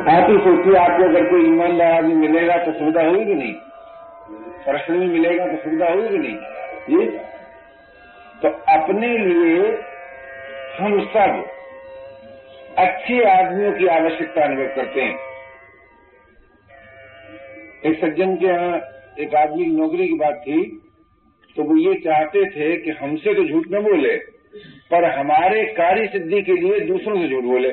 आप ही सोचिए, आपको अगर कोई ईमानदार आदमी मिलेगा तो सुविधा होगी कि नहीं? प्रश्न भी मिलेगा तो सुविधा होगी कि नहीं जी? तो अपने लिए हम सब अच्छे आदमियों की आवश्यकता अनुभव करते हैं। एक सज्जन के यहाँ एक आदमी की नौकरी की बात थी, तो वो ये चाहते थे कि हमसे तो झूठ न बोले, पर हमारे कार्य सिद्धि के लिए दूसरों से झूठ बोले।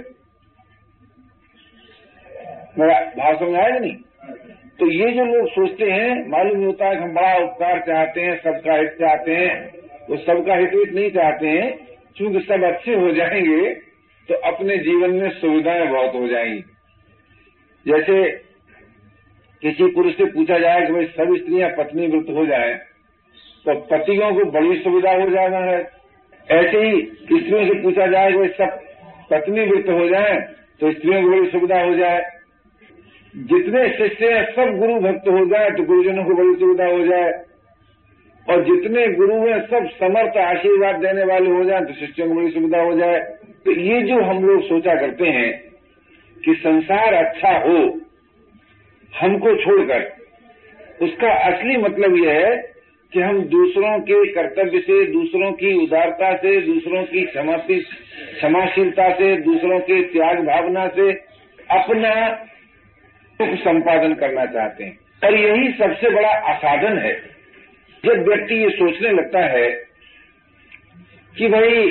मेरा भाव समझ आया नहीं? तो ये जो लोग सोचते हैं, मालूम होता है कि हम बड़ा उपकार चाहते हैं, सबका हित चाहते हैं, वो सबका हित नहीं चाहते हैं, क्योंकि सब अच्छे हो जाएंगे तो अपने जीवन में सुविधाएं बहुत हो जाएंगी। जैसे किसी पुरुष से पूछा जाए कि भाई सब स्त्रियां पत्नी व्रत हो जाएं, तो पतियों को बड़ी सुविधा हो जाना है। ऐसे ही स्त्रियों से पूछा जाए कि भाई सब पत्नी व्रत हो जाएं, तो स्त्रियों को बड़ी सुविधा हो जाए। जितने शिष्य हैं सब गुरु भक्त हो जाए तो गुरुजनों को बड़ी सुविधा हो जाए, और जितने गुरु हैं सब समर्थ आशीर्वाद देने वाले हो जाए तो शिष्यों को बड़ी सुविधा हो जाए। तो ये जो हम लोग सोचा करते हैं कि संसार अच्छा हो हमको छोड़कर, उसका असली मतलब यह है कि हम दूसरों के कर्तव्य से, दूसरों की उदारता से, दूसरों की क्षमाशीलता से, दूसरों के त्याग भावना से अपना सुख संपादन करना चाहते हैं। और यही सबसे बड़ा असाधन है। जब व्यक्ति ये सोचने लगता है कि भाई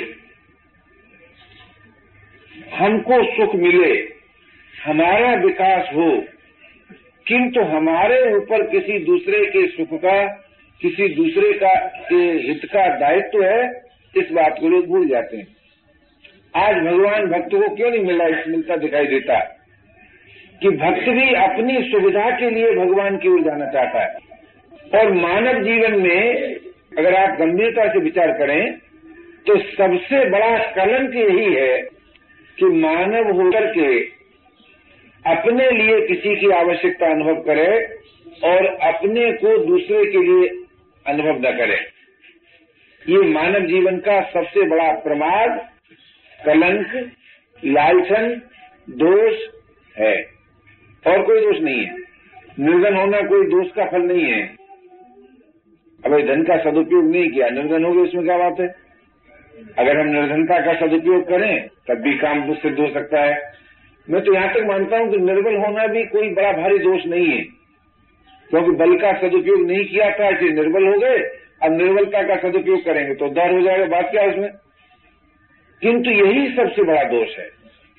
हमको सुख मिले, हमारा विकास हो, किंतु हमारे ऊपर किसी दूसरे के सुख का, किसी दूसरे का के हित का दायित्व है, इस बात को लोग भूल जाते हैं। आज भगवान भक्त को क्यों नहीं मिलता दिखाई देता कि भक्त भी अपनी सुविधा के लिए भगवान की ओर जाना चाहता है। और मानव जीवन में अगर आप गंभीरता से विचार करें तो सबसे बड़ा कलंक यही है कि मानव होकर के अपने लिए किसी की आवश्यकता अनुभव करे और अपने को दूसरे के लिए अनुभव न करे। ये मानव जीवन का सबसे बड़ा प्रमाद, कलंक, लालसन, दोष है, और कोई दोष नहीं है। निर्धन होना कोई दोष का फल नहीं है। अब धन का सदुपयोग नहीं किया, निर्धन हो गए, इसमें क्या बात है? अगर हम निर्धनता का सदुपयोग करें तब भी काम सिद्ध हो सकता है। मैं तो यहां तक मानता हूं कि निर्बल होना भी कोई बड़ा भारी दोष नहीं है, क्योंकि बल का सदुपयोग नहीं किया था इसलिए निर्बल हो गए। अब निर्बलता का सदुपयोग करेंगे तो उद्धार हो जाएगा, बात क्या है उसमें? किंतु यही सबसे बड़ा दोष है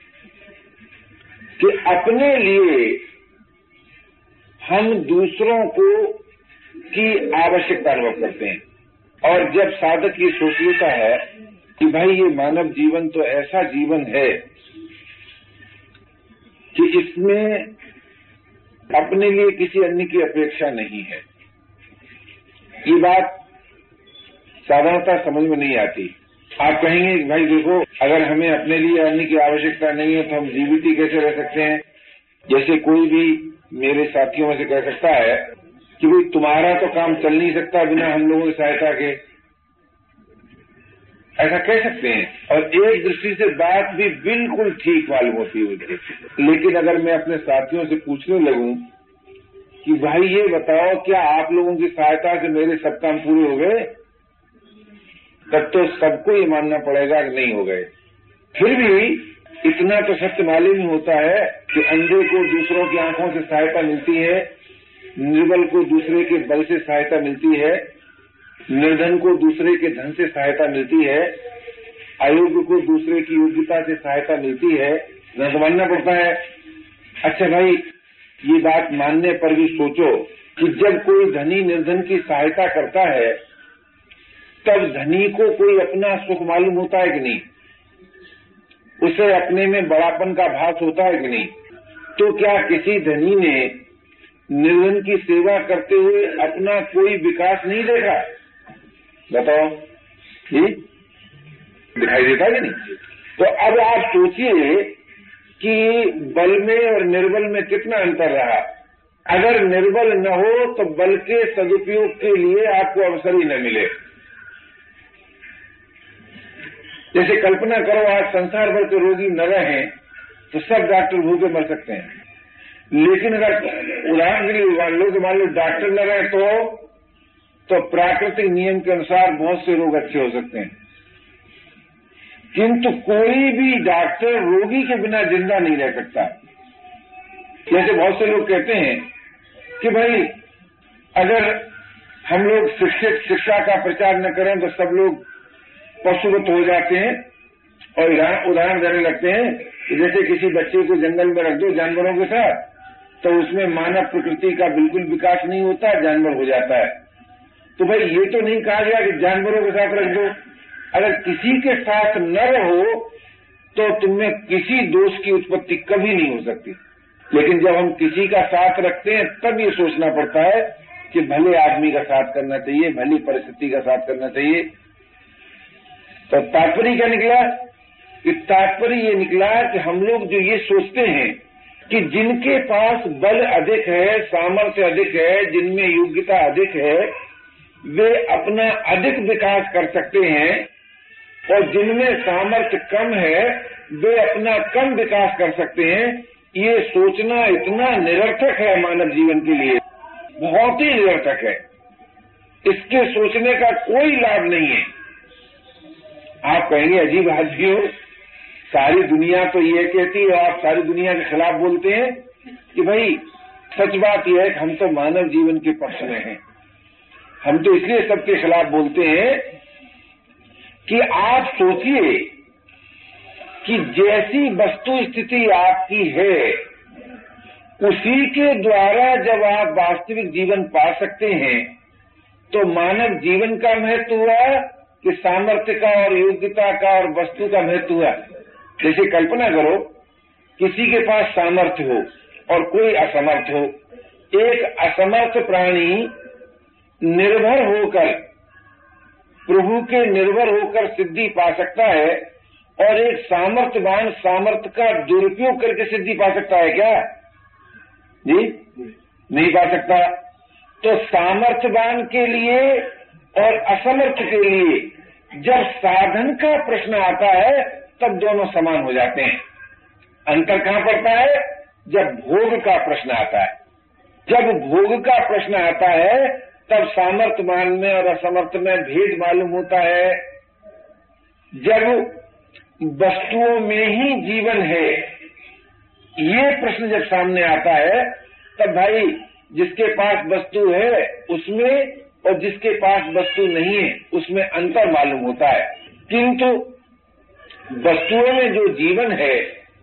कि अपने लिए हम दूसरों को की आवश्यकता अनुभव करते हैं। और जब साधक ये सोच लेता है कि भाई ये मानव जीवन तो ऐसा जीवन है कि इसमें अपने लिए किसी अन्य की अपेक्षा नहीं है, ये बात साधारणतः समझ में नहीं आती। आप कहेंगे कि भाई देखो, अगर हमें अपने लिए अन्य की आवश्यकता नहीं है तो हम जीवित ही कैसे रह सकते हैं? जैसे कोई भी मेरे साथियों में से कह सकता है कि भाई तुम्हारा तो काम चल नहीं सकता बिना हम लोगों की सहायता के, ऐसा कह सकते हैं। और एक दृष्टि से बात भी बिल्कुल ठीक मालूम होती है मुझे। लेकिन अगर मैं अपने साथियों से पूछने लगूं कि भाई ये बताओ, क्या आप लोगों की सहायता से मेरे सब काम पूरे हो गए, तब तो सबको ये मानना पड़ेगा कि नहीं हो गए। फिर भी इतना तो सत्य मालूम ही होता है कि अंधे को दूसरों की आंखों से सहायता मिलती है, निर्बल को दूसरे के बल से सहायता मिलती है, निर्धन को दूसरे के धन से सहायता मिलती है, अयोग्य को दूसरे की योग्यता से सहायता मिलती है। न मानना पड़ता है। अच्छा भाई, ये बात मानने पर भी सोचो कि जब कोई धनी निर्धन की सहायता करता है तब धनी को कोई अपना सुख मालूम होता है कि नहीं? उसे अपने में बड़ापन का भास होता है कि नहीं? तो क्या किसी धनी ने निर्धन की सेवा करते हुए अपना कोई विकास नहीं देखा? बताओ, दिखाई देता है कि नहीं? तो अब आप सोचिए कि बल में और निर्बल में कितना अंतर रहा। अगर निर्बल न हो तो बल के सदुपयोग के लिए आपको अवसर ही न मिले। जैसे कल्पना करो, आज संसार भर के रोगी न रहें तो सब डॉक्टर भूखे मर सकते हैं। लेकिन अगर उदाहरण के लिए मान लो डॉक्टर न रहे तो प्राकृतिक नियम के अनुसार बहुत से रोग अच्छे हो सकते हैं, किंतु कोई भी डॉक्टर रोगी के बिना जिंदा नहीं रह सकता। जैसे बहुत से लोग कहते हैं कि भाई अगर हम लोग शिक्षा का प्रचार न करें तो सब लोग पशुवत हो जाते हैं, और उदाहरण देने लगते हैं कि जैसे किसी बच्चे को जंगल में रख दो जानवरों के साथ, तो उसमें मानव प्रकृति का बिल्कुल विकास नहीं होता, जानवर हो जाता है। तो भाई ये तो नहीं कहा गया कि जानवरों के साथ रख दो। अगर किसी के साथ न रहो तो तुममें किसी दोष की उत्पत्ति कभी नहीं हो सकती, लेकिन जब हम किसी का साथ रखते हैं तब ये सोचना पड़ता है कि भले आदमी का साथ करना चाहिए, भली परिस्थिति का साथ करना चाहिए। तो तात्पर्य क्या निकला? कि तात्पर्य ये निकला कि हम लोग जो ये सोचते हैं कि जिनके पास बल अधिक है, सामर्थ्य अधिक है, जिनमें योग्यता अधिक है, वे अपना अधिक विकास कर सकते हैं, और जिनमें सामर्थ्य कम है वे अपना कम विकास कर सकते हैं। ये सोचना इतना निरर्थक है मानव जीवन के लिए, बहुत ही निरर्थक है। इसके सोचने का कोई लाभ नहीं है। आप कहेंगे अजीब आदमी हो, सारी दुनिया तो ये कहती है, आप सारी दुनिया के खिलाफ बोलते हैं। कि भाई सच बात यह है कि हम तो मानव जीवन के पक्ष में हैं। हम तो इसलिए सबके खिलाफ बोलते हैं कि आप सोचिए कि जैसी वस्तु स्थिति आपकी है उसी के द्वारा जब आप वास्तविक जीवन पा सकते हैं, तो मानव जीवन का महत्व हुआ कि सामर्थ्य का और योग्यता का और वस्तु का महत्व हुआ। जैसे कल्पना करो किसी के पास सामर्थ्य हो और कोई असमर्थ हो। एक असमर्थ प्राणी निर्भर होकर, प्रभु के निर्भर होकर सिद्धि पा सकता है, और एक सामर्थ्यवान सामर्थ्य का दुरुपयोग करके सिद्धि पा सकता है क्या? जी नहीं पा सकता। तो सामर्थ्यवान के लिए और असमर्थ के लिए जब साधन का प्रश्न आता है तब दोनों समान हो जाते हैं। अंतर कहां पड़ता है? जब भोग का प्रश्न आता है। जब भोग का प्रश्न आता है तब सामर्थ्यवान में और असमर्थ में भेद मालूम होता है। जब वस्तुओं में ही जीवन है, ये प्रश्न जब सामने आता है तब भाई जिसके पास वस्तु है उसमें और जिसके पास वस्तु नहीं है उसमें अंतर मालूम होता है। किंतु वस्तुओं में जो जीवन है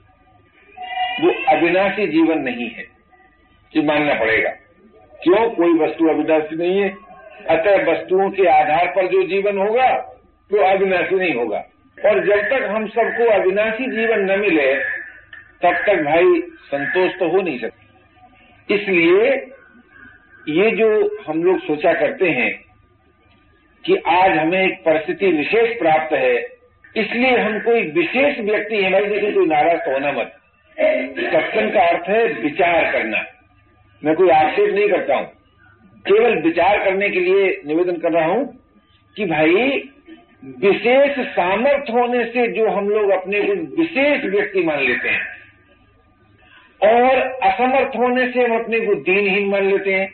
वो अविनाशी जीवन नहीं है, ये मानना पड़ेगा। क्यों? कोई वस्तु अविनाशी नहीं है, अतः वस्तुओं के आधार पर जो जीवन होगा वो अविनाशी नहीं होगा। और जब तक हम सबको अविनाशी जीवन न मिले तब तक भाई संतोष तो हो नहीं सकता। इसलिए ये जो हम लोग सोचा करते हैं कि आज हमें एक परिस्थिति विशेष प्राप्त है, इसलिए हम कोई विशेष व्यक्ति है। भाई देखिए, कोई नाराज तो होना मत। सत्संग का अर्थ है विचार करना। मैं कोई आक्षेप नहीं करता हूं, केवल विचार करने के लिए निवेदन कर रहा हूं कि भाई विशेष सामर्थ्य होने से जो हम लोग अपने को विशेष व्यक्ति मान लेते हैं, और असमर्थ होने से हम अपने को दीनहीन मान लेते हैं।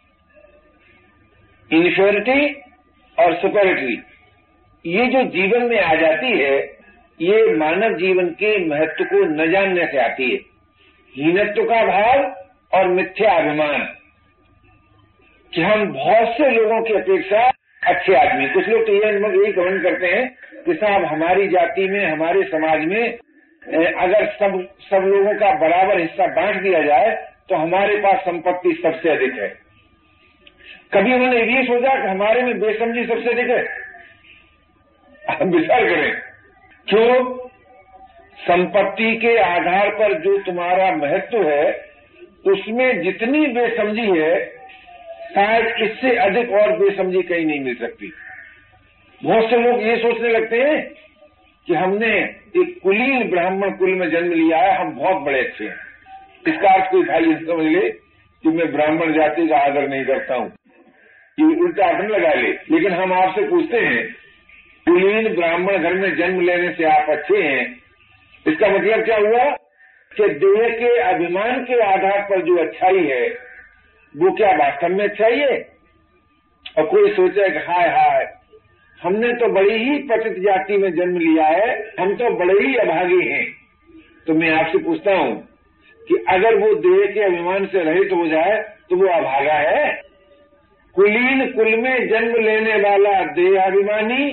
इन्फीरियरिटी और सुपरियरिटी ये जो जीवन में आ जाती है, ये मानव जीवन के महत्व को न जानने से आती है। हीनत्व का भाव और मिथ्या अभिमान कि हम बहुत से लोगों की अपेक्षा अच्छे आदमी। कुछ लोग तो यही कमेंट करते हैं कि साहब हमारी जाति में, हमारे समाज में अगर सब लोगों का बराबर हिस्सा बांट दिया जाए तो हमारे पास संपत्ति सबसे अधिक है। कभी उन्होंने ये सोचा कि हमारे में बेसमझी सबसे अधिक है? हम विचार करें, क्यों? संपत्ति के आधार पर जो तुम्हारा महत्व है उसमें जितनी बेसमझी है शायद इससे अधिक और बेसमझी कहीं नहीं मिल सकती। बहुत से लोग ये सोचने लगते हैं कि हमने एक कुलीन ब्राह्मण कुल में जन्म लिया है, हम बहुत बड़े अच्छे हैं। इसका अर्थ कोई भाई समझ ले कि मैं ब्राह्मण जाति का आदर नहीं करता हूं, ये उल्टा अर्थ लगा ले। लेकिन हम आपसे पूछते हैं, कुलीन ब्राह्मण घर में जन्म लेने से आप अच्छे हैं, इसका मतलब क्या हुआ कि देह के अभिमान के आधार पर जो अच्छाई है वो क्या वास्तव में अच्छाई है? और कोई सोचे कि हाय हाय, हमने तो बड़ी ही पतित जाति में जन्म लिया है, हम तो बड़े ही अभागे हैं। तो मैं आपसे पूछता हूं कि अगर वो देह के अभिमान से रहित हो जाए तो वो अभागा है? कुलीन कुल में जन्म लेने वाला देहाभिमानी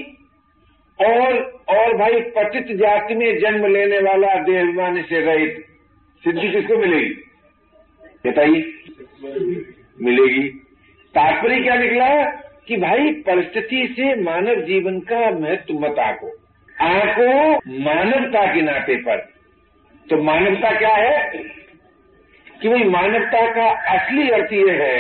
और भाई पतित जाति में जन्म लेने वाला देहाभिमानी से रहित सिद्धि किसको मिलेगी बताइए? मिलेगी। तात्पर्य क्या निकला कि भाई परिस्थिति से मानव जीवन का महत्व मत आंको मानवता के नाते पर। तो मानवता क्या है कि भाई मानवता का असली अर्थ ये है,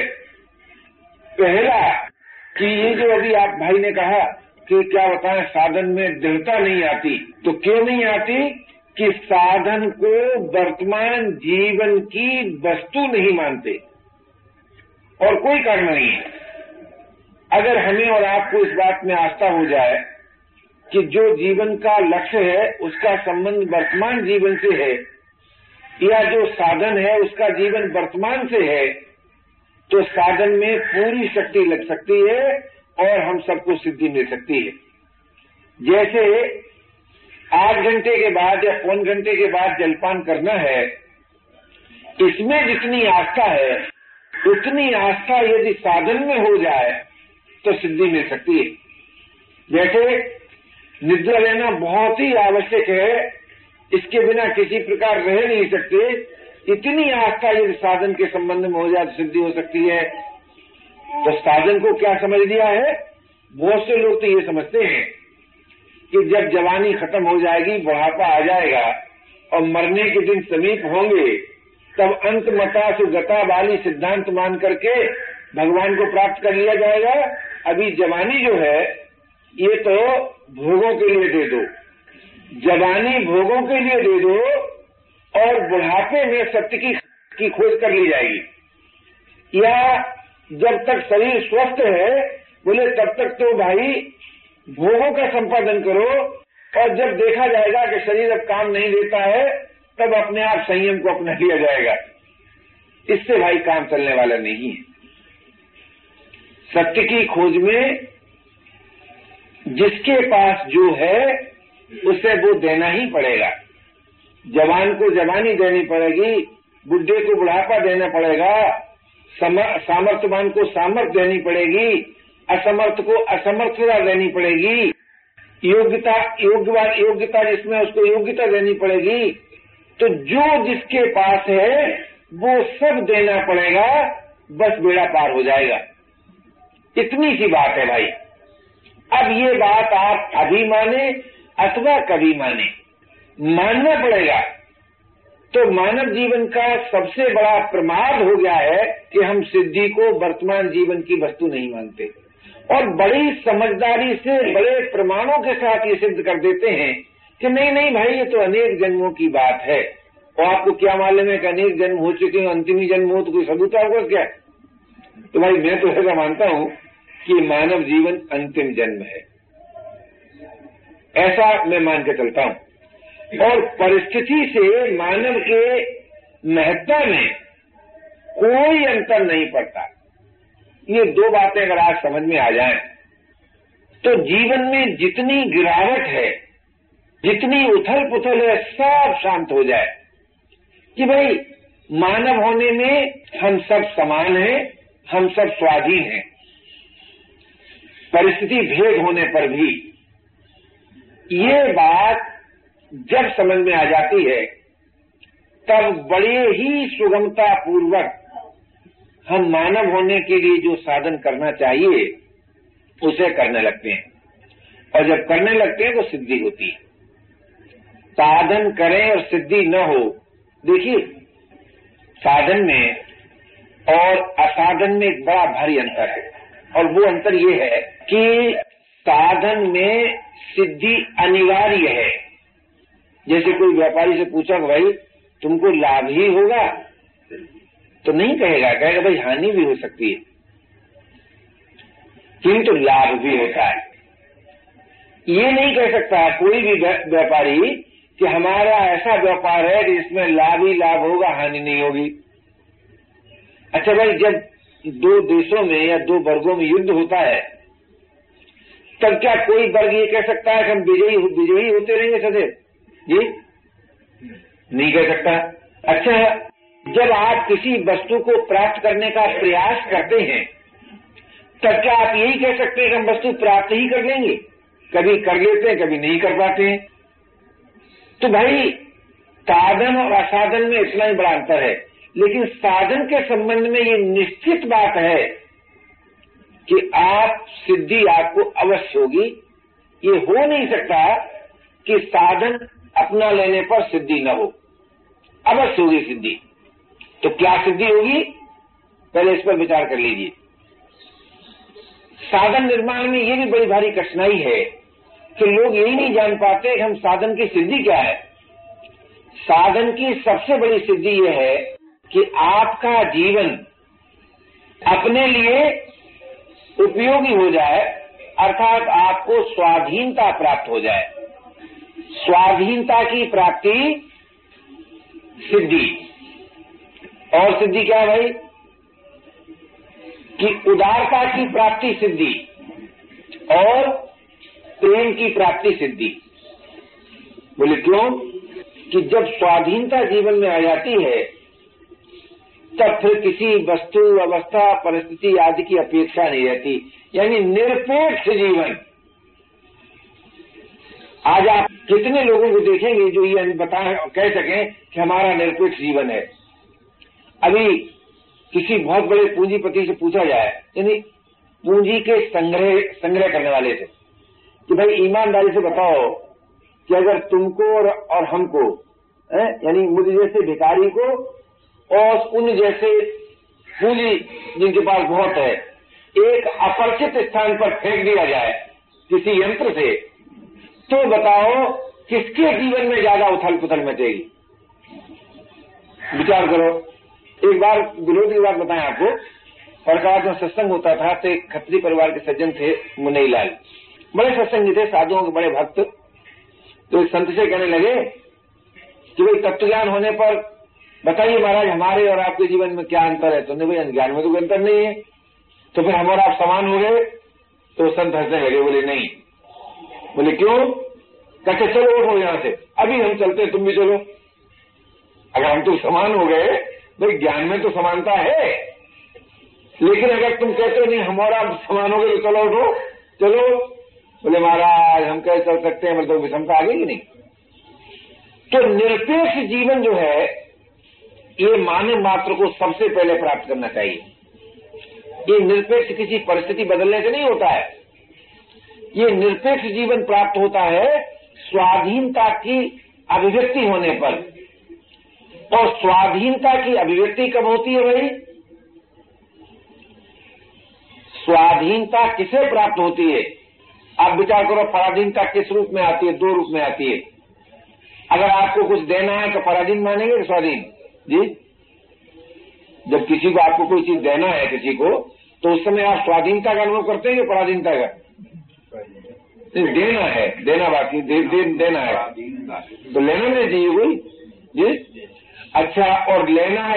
पहला कि ये जो अभी आप भाई ने कहा कि क्या बताएं साधन में दृढ़ता नहीं आती, तो क्यों नहीं आती कि साधन को वर्तमान जीवन की वस्तु नहीं मानते और कोई कारण नहीं है। अगर हमें और आपको इस बात में आस्था हो जाए कि जो जीवन का लक्ष्य है उसका संबंध वर्तमान जीवन से है या जो साधन है उसका जीवन वर्तमान से है, तो साधन में पूरी शक्ति लग सकती है और हम सबको सिद्धि मिल सकती है। जैसे 8 घंटे के बाद या पौन घंटे के बाद जलपान करना है, इसमें जितनी आस्था है उतनी आस्था यदि साधन में हो जाए तो सिद्धि मिल सकती है। जैसे निद्रा लेना बहुत ही आवश्यक है, इसके बिना किसी प्रकार रह नहीं सकते, इतनी आस्था यदि साधन के संबंध में हो जाए तो सिद्धि हो सकती है। तो साधन को क्या समझ लिया है? बहुत से लोग तो ये समझते हैं कि जब जवानी खत्म हो जाएगी, बुढ़ापा आ जाएगा और मरने के दिन समीप होंगे, तब अंत मता सुगता वाली सिद्धांत मान करके भगवान को प्राप्त कर लिया जाएगा। अभी जवानी जो है ये तो भोगों के लिए दे दो, जवानी भोगों के लिए दे दो और बुढ़ापे में सत्य की खोज कर ली जाएगी। या जब तक शरीर स्वस्थ है बोले तब तक तो भाई भोगों का संपादन करो, और जब देखा जाएगा कि शरीर अब काम नहीं देता है तब अपने आप संयम को अपना लिया जाएगा। इससे भाई काम चलने वाला नहीं है। सत्य की खोज में जिसके पास जो है उसे वो देना ही पड़ेगा। जवान को जवानी देनी पड़ेगी, बुढ़े को बुढ़ापा देना पड़ेगा, सामर्थ्यवान को सामर्थ्य देनी पड़ेगी, असमर्थ को असमर्थता देनी पड़ेगी, योग्यता जिसमें उसको योग्यता देनी पड़ेगी। तो जो जिसके पास है वो सब देना पड़ेगा, बस बेड़ा पार हो जाएगा। इतनी सी बात है भाई। अब ये बात आप अभी माने अथवा कभी माने, मानना पड़ेगा। तो मानव जीवन का सबसे बड़ा प्रमाद हो गया है कि हम सिद्धि को वर्तमान जीवन की वस्तु नहीं मानते और बड़ी समझदारी से बड़े प्रमाणों के साथ ये सिद्ध कर देते हैं कि नहीं नहीं भाई ये तो अनेक जन्मों की बात है। और आपको क्या मालूम है कि अनेक जन्म हो चुके हैं, अंतिम ही जन्म हो तो कोई सबूत होगा क्या? तो भाई मैं तो ऐसा मानता हूं कि मानव जीवन अंतिम जन्म है, ऐसा मैं मान के चलता हूं। और परिस्थिति से मानव के महत्ता में कोई अंतर नहीं पड़ता। ये दो बातें अगर आज समझ में आ जाएं तो जीवन में जितनी गिरावट है, जितनी उथल पुथल है, सब शांत हो जाए कि भाई मानव होने में हम सब समान हैं, हम सब स्वाधीन हैं। परिस्थिति भेद होने पर भी ये बात जब समझ में आ जाती है तब बड़े ही सुगमता पूर्वक हम मानव होने के लिए जो साधन करना चाहिए उसे करने लगते हैं, और जब करने लगते हैं तो सिद्धि होती है। साधन करें और सिद्धि न हो, देखिए साधन में और असाधन में एक बड़ा भारी अंतर है, और वो अंतर ये है कि साधन में सिद्धि अनिवार्य है। जैसे कोई व्यापारी से पूछा कि भाई तुमको लाभ ही होगा, तो नहीं कहेगा, कहेगा भाई हानि भी हो सकती है, किंतु लाभ भी होता है। ये नहीं कह सकता कोई भी व्यापारी कि हमारा ऐसा व्यापार है कि इसमें लाभ ही लाभ होगा, हानि नहीं होगी। अच्छा भाई, जब दो देशों में या दो वर्गों में युद्ध होता है, तब क्या कोई वर्ग ये कह सकता है कि हम विजयी होते रहेंगे सदैव? जी नहीं कह सकता। अच्छा, जब आप किसी वस्तु को प्राप्त करने का प्रयास करते हैं, तब क्या आप यही कह सकते हैं कि हम वस्तु प्राप्त ही कर लेंगे? कभी कर लेते हैं, कभी नहीं कर पाते हैं। तो भाई, साधन और असाधन में इतना ही बड़ा अंतर है, लेकिन साधन के संबंध में ये निश्चित बात है कि आप सिद्धि आपको अवश्य होगी। ये हो नहीं सकता कि साधन अपना लेने पर सिद्धि न हो, अवश्य होगी सिद्धि। तो क्या सिद्धि होगी, पहले इस पर विचार कर लीजिए। साधन निर्माण में ये भी बड़ी भारी कठिनाई है कि लोग यही नहीं जान पाते कि हम साधन की सिद्धि क्या है। साधन की सबसे बड़ी सिद्धि यह है कि आपका जीवन अपने लिए उपयोगी हो जाए, अर्थात आपको स्वाधीनता प्राप्त हो जाए। स्वाधीनता की प्राप्ति सिद्धि। और सिद्धि क्या है भाई? कि उदारता की प्राप्ति सिद्धि और प्रेम की प्राप्ति सिद्धि। बोले क्यों? कि जब स्वाधीनता जीवन में आ जाती है, तब फिर किसी वस्तु, अवस्था, परिस्थिति आदि की अपेक्षा नहीं रहती, यानी निरपेक्ष जीवन। आज आप कितने लोगों को देखेंगे जो ये बताएं और कह सकें कि हमारा निरपेक्ष जीवन है। अभी किसी बहुत बड़े पूंजीपति से पूछा जाए, यानी पूंजी के संग्रह करने वाले से, कि भाई ईमानदारी से बताओ कि अगर तुमको और हमको, यानी मुझे जैसे भिखारी को और उन जैसे पूंजी जिनके पास बहुत है, एक अपरिचित स्थान पर फेंक दिया जाए किसी यंत्र से, तो बताओ किसके जीवन में ज्यादा उथल पुथल मचेगी? विचार करो। एक बार विरोध की बात बताएं आपको। फरकाबाद में सत्संग होता था, तो एक खत्री परिवार के सज्जन थे, मुन्नई लाल, बड़े सत्संगी थे, साधुओं के बड़े भक्त। तो एक संत से कहने लगे कि भाई तत्व ज्ञान होने पर बताइए महाराज, हमारे और आपके जीवन में क्या अंतर है? तो भाई ज्ञान में तो कोई अंतर नहीं है, तो फिर हम और आप समान हो गए? तो संत हंसने लगे, बोले नहीं। बोले क्यों? कहते चलो उठो यहां से, अभी हम चलते, तुम भी चलो। अगर हम तो समान हो गए, भाई ज्ञान में तो समानता है, लेकिन अगर तुम कहते हो नहीं हम और आप समान हो गए, तो चलो उठो, चलो। बोले महाराज हम कैसे चल सकते हैं, मतलब विषमता आ गई कि नहीं? तो निरपेक्ष जीवन जो है, ये मानव मात्र को सबसे पहले प्राप्त करना चाहिए। ये निरपेक्ष किसी परिस्थिति बदलने से नहीं होता है। ये निरपेक्ष जीवन प्राप्त होता है स्वाधीनता की अभिव्यक्ति होने पर। और स्वाधीनता की अभिव्यक्ति कब होती है भाई? स्वाधीनता किसे प्राप्त होती है? आप विचार करो, पराधीनता किस रूप में आती है? दो रूप में आती है। अगर आपको कुछ देना है तो पराधीन मानेंगे कि स्वाधीन? जी, जब किसी को आपको कोई चीज देना है किसी को, तो उस समय आप स्वाधीनता का अनुभव करते हैं कि पराधीनता का? देना है, देना बाकी देना है, तो लेना नहीं चाहिए कोई। जी अच्छा, और लेना है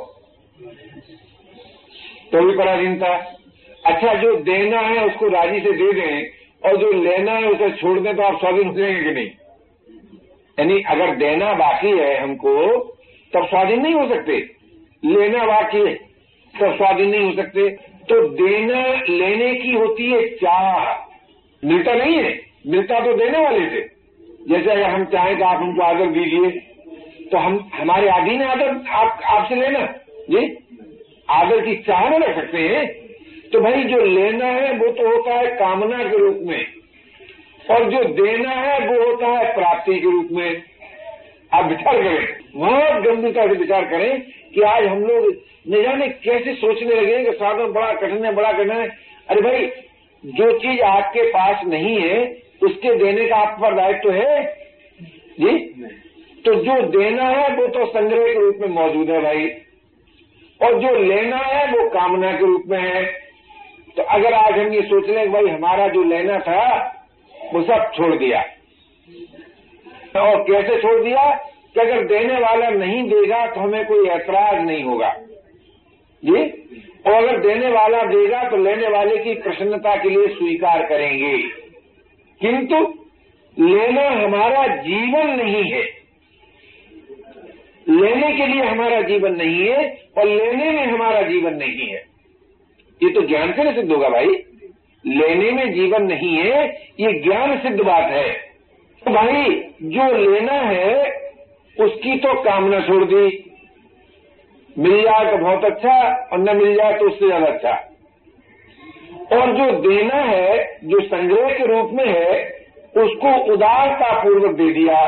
तो भी पराधीनता। अच्छा, जो देना है उसको राजी से दे दें, और जो लेना है उसे छोड़ दें, तो आप स्वाधीन हो जाएंगे कि नहीं? यानी अगर देना बाकी है हमको, तब स्वाधीन नहीं हो सकते। लेना बाकी है तब स्वाधीन नहीं हो सकते। तो देना लेने की होती है चाह, मिलता नहीं है। मिलता तो देने वाले से। जैसे अगर हम चाहें कि आप हमको आदर दीजिए, तो हम हमारे अधीन है आदर आपसे लेना। जी, आदर की चाह में रख सकते हैं। तो भाई जो लेना है वो तो होता है कामना के रूप में, और जो देना है वो होता है प्राप्ति के रूप में। आप विचार करें, बहुत गंभीरता से विचार करें कि आज हम लोग न जाने कैसे सोचने लगे कि साधन बड़ा कठिन है, बड़ा कठिन है। अरे भाई, जो चीज आपके पास नहीं है उसके देने का आप पर दायित्व है जी। तो जो देना है वो तो संग्रह के रूप में मौजूद है भाई, और जो लेना है वो कामना के रूप में है। तो अगर आज हम ये सोच लें कि भाई हमारा जो लेना था वो सब छोड़ दिया, और कैसे छोड़ दिया कि अगर देने वाला नहीं देगा तो हमें कोई ऐतराज नहीं होगा जी, और अगर देने वाला देगा तो लेने वाले की प्रसन्नता के लिए स्वीकार करेंगे। किंतु लेना हमारा जीवन नहीं है, लेने के लिए हमारा जीवन नहीं है और लेने में हमारा जीवन नहीं है। ये तो ज्ञान से सिद्ध होगा भाई, लेने में जीवन नहीं है, ये ज्ञान सिद्ध बात है। तो भाई जो लेना है उसकी तो कामना छोड़ दी, मिल जाए तो बहुत अच्छा और न मिल जाए तो उससे ज्यादा अच्छा। और जो देना है, जो संग्रह के रूप में है, उसको उदारता पूर्वक दे दिया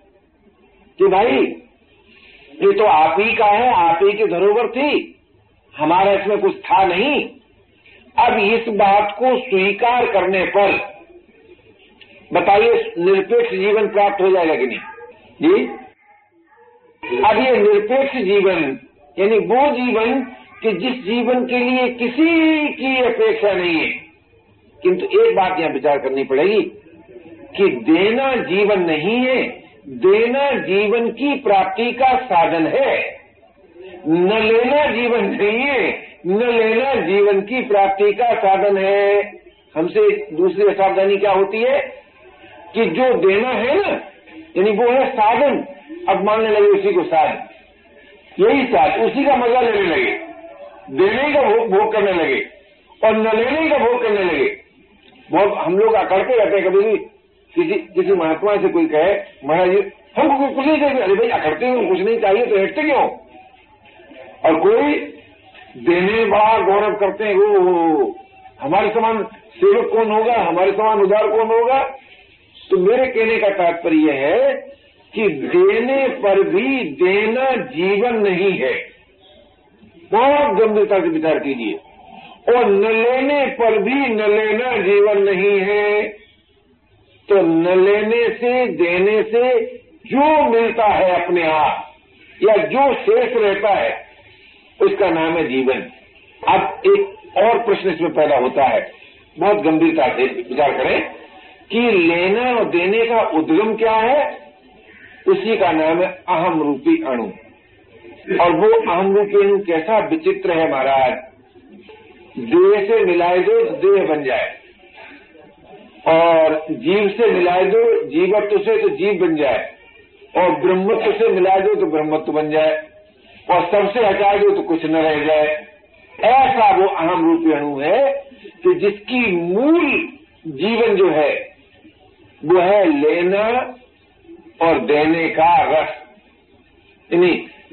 कि भाई ये तो आप ही का है, आप ही की धरोहर थी, हमारा इसमें कुछ था नहीं। अब इस बात को स्वीकार करने पर बताइए निरपेक्ष जीवन प्राप्त हो जाएगा कि नहीं जी? अब ये निरपेक्ष जीवन यानी वो जीवन कि जिस जीवन के लिए किसी की अपेक्षा नहीं है। किंतु एक बात यहां विचार करनी पड़ेगी कि देना जीवन नहीं है, देना जीवन की प्राप्ति का साधन है। न लेना जीवन नहीं है, न लेना जीवन की प्राप्ति का साधन है। हमसे दूसरी असावधानी क्या होती है कि जो देना है ना, यानी वो है साधन। अब मानने लगे उसी को साधन, यही साधन, उसी का मजा लेने लगे, देने का भोग करने लगे और न लेने का भोग करने लगे। बहुत हम लोग अकड़ते रहते हैं, कभी किसी महात्मा से कोई कहे महाराज जी हमको कुछ नहीं चाहिए, अरे भाई अकड़ते हो, कुछ नहीं चाहिए तो हटते क्यों? और कोई देने बड़ा गौरव करते हैं, वो हमारे समान सेवक कौन होगा, हमारे समान उदार कौन होगा। तो मेरे कहने का तात्पर्य है कि देने पर भी देना जीवन नहीं है, बहुत गंभीरता से विचार कीजिए। और न लेने पर भी न लेना जीवन नहीं है। तो न लेने से, देने से जो मिलता है अपने आप या जो शेष रहता है उसका नाम है जीवन। अब एक और प्रश्न इसमें पैदा होता है, बहुत गंभीरता से विचार करें कि लेना और देने का उद्गम क्या है? उसी का नाम है अहम रूपी अणु। और वो अहम रूपी अणु कैसा विचित्र है महाराज, देह से मिलाए दो देह बन जाए, और जीव से मिलाए दो जीवत्व से तो जीव बन जाए, और ब्रह्मत्व से मिला दो तो ब्रह्मत्व बन जाए, और सबसे हटा दो तो कुछ न रह जाए। ऐसा वो अहम रूपी अणु है कि जिसकी मूल जीवन जो है वो है लेना और देने का रस। यानी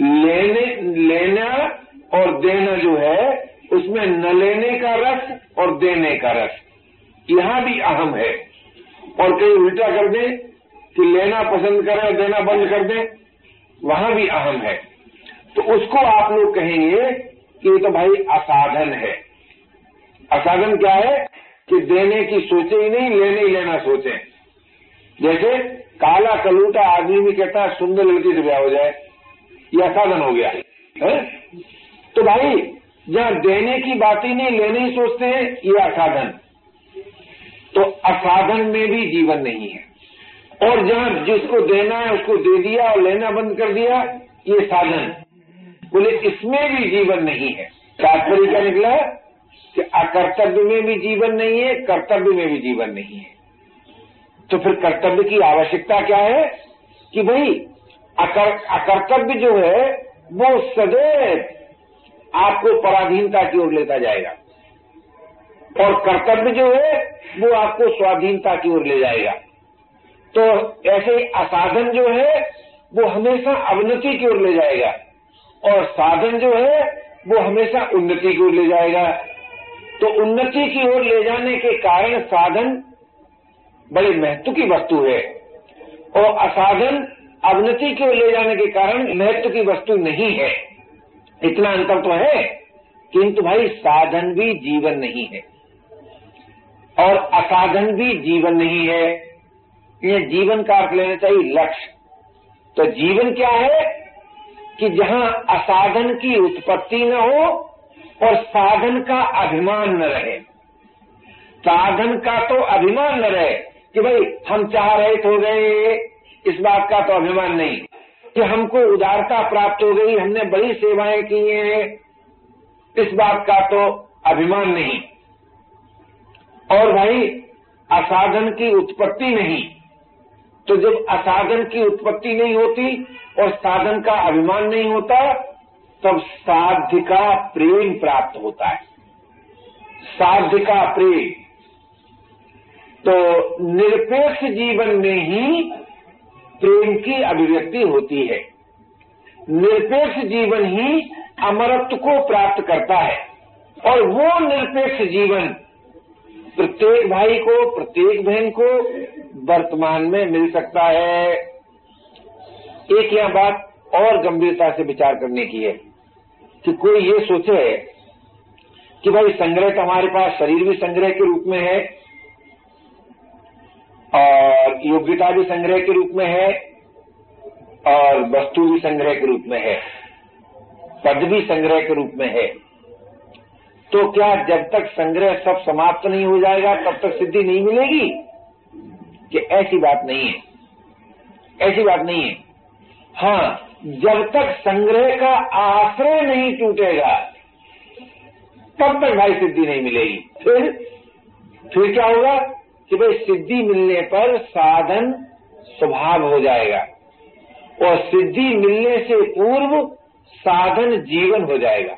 लेना और देना जो है उसमें न लेने का रस और देने का रस, यहां भी अहम है। और कहीं उल्टा कर दें कि लेना पसंद करें और देना बंद कर दें, वहां भी अहम है। तो उसको आप लोग कहेंगे कि ये तो भाई असाधन है। असाधन क्या है कि देने की सोचे ही नहीं, लेने ही लेना सोचे। जैसे काला कलूटा आदमी भी कहता है सुंदर लड़की से ब्याह हो जाए, ये असाधन हो गया है? तो भाई जहां देने की बात ही नहीं, लेने ही सोचते हैं, ये असाधन। तो असाधन में भी जीवन नहीं है। और जहां जिसको देना है उसको दे दिया और लेना बंद कर दिया, ये साधन। बोले इसमें भी जीवन नहीं है। तात्पर्य क्या निकला कि अकर्तव्य में भी जीवन नहीं है, कर्तव्य में भी जीवन नहीं है। तो फिर कर्तव्य की आवश्यकता क्या है कि भाई अकर्तव्य जो है वो सदैव आपको पराधीनता की ओर लेता जाएगा, और कर्तव्य जो है वो आपको स्वाधीनता की ओर ले जाएगा। तो ऐसे असाधन जो है वो हमेशा अवनति की ओर ले जाएगा, और साधन जो है वो हमेशा उन्नति की ओर ले जाएगा। तो उन्नति की ओर ले जाने के कारण साधन बड़े महत्व की वस्तु है, और असाधन अवनति की ओर ले जाने के कारण महत्व की वस्तु नहीं है। इतना अंतर तो है, किंतु भाई साधन भी जीवन नहीं है और असाधन भी जीवन नहीं है। ये जीवन का अर्थ लेना चाहिए लक्ष्य। तो जीवन क्या है कि जहां असाधन की उत्पत्ति न हो और साधन का अभिमान न रहे। साधन का तो अभिमान न रहे कि भाई हम चाह रहे हो गए, इस बात का तो अभिमान नहीं कि हमको उदारता प्राप्त हो गई, हमने बड़ी सेवाएं की हैं, इस बात का तो अभिमान नहीं। और भाई असाधन की उत्पत्ति नहीं, तो जब असाधन की उत्पत्ति नहीं होती और साधन का अभिमान नहीं होता, तब साध्य का प्रेम प्राप्त होता है। साध्य का प्रेम तो निरपेक्ष जीवन में ही प्रेम की अभिव्यक्ति होती है। निरपेक्ष जीवन ही अमरत्व को प्राप्त करता है, और वो निरपेक्ष जीवन प्रत्येक भाई को, प्रत्येक बहन को वर्तमान में मिल सकता है। एक यह बात और गंभीरता से विचार करने की है कि कोई ये सोचे कि भाई संग्रह तो हमारे पास शरीर भी संग्रह के रूप में है और योग्यता भी संग्रह के रूप में है और वस्तु भी संग्रह के रूप में है, पद भी संग्रह के रूप में है, तो क्या जब तक संग्रह सब समाप्त नहीं हो जाएगा तब तक सिद्धि नहीं मिलेगी? कि ऐसी बात नहीं है, ऐसी बात नहीं है। हाँ, जब तक संग्रह का आश्रय नहीं टूटेगा तब तक भाई सिद्धि नहीं मिलेगी। फिर क्या होगा कि भाई सिद्धि मिलने पर साधन स्वभाव हो जाएगा और सिद्धि मिलने से पूर्व साधन जीवन हो जाएगा।